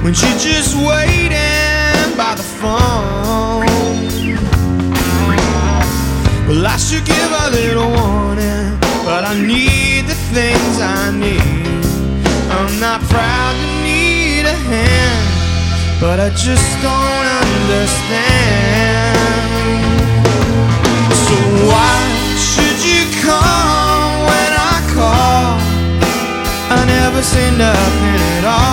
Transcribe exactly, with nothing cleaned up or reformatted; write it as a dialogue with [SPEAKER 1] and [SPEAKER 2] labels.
[SPEAKER 1] when she's just waiting by the phone. Well, I should give a little warning, but I need the things I need. I'm not proud to need a hand, but I just don't understand.